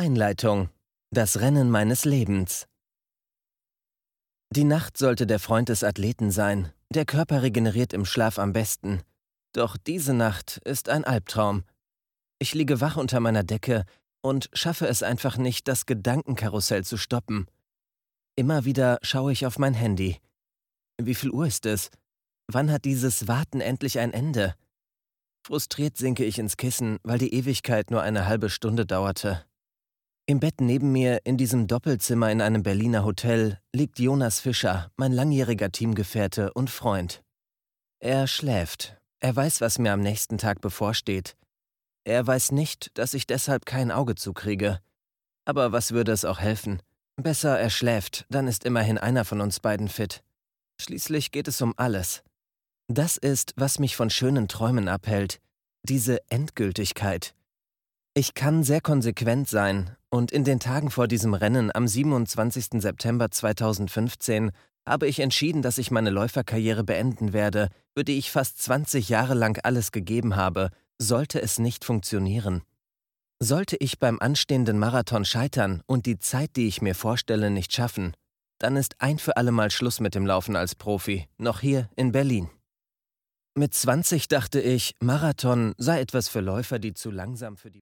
Einleitung. Das Rennen meines Lebens. Die Nacht sollte der Freund des Athleten sein. Der Körper regeneriert im Schlaf am besten. Doch diese Nacht ist ein Albtraum. Ich liege wach unter meiner Decke und schaffe es einfach nicht, das Gedankenkarussell zu stoppen. Immer wieder schaue ich auf mein Handy. Wie viel Uhr ist es? Wann hat dieses Warten endlich ein Ende? Frustriert sinke ich ins Kissen, weil die Ewigkeit nur eine halbe Stunde dauerte. Im Bett neben mir, in diesem Doppelzimmer in einem Berliner Hotel, liegt Jonas Fischer, mein langjähriger Teamgefährte und Freund. Er schläft. Er weiß, was mir am nächsten Tag bevorsteht. Er weiß nicht, dass ich deshalb kein Auge zukriege. Aber was würde es auch helfen? Besser, er schläft, dann ist immerhin einer von uns beiden fit. Schließlich geht es um alles. Das ist, was mich von schönen Träumen abhält. Diese Endgültigkeit. Ich kann sehr konsequent sein und in den Tagen vor diesem Rennen am 27. September 2015 habe ich entschieden, dass ich meine Läuferkarriere beenden werde, für die ich fast 20 Jahre lang alles gegeben habe, sollte es nicht funktionieren. Sollte ich beim anstehenden Marathon scheitern und die Zeit, die ich mir vorstelle, nicht schaffen, dann ist ein für alle Mal Schluss mit dem Laufen als Profi, noch hier in Berlin. Mit 20 dachte ich, Marathon sei etwas für Läufer, die zu langsam für die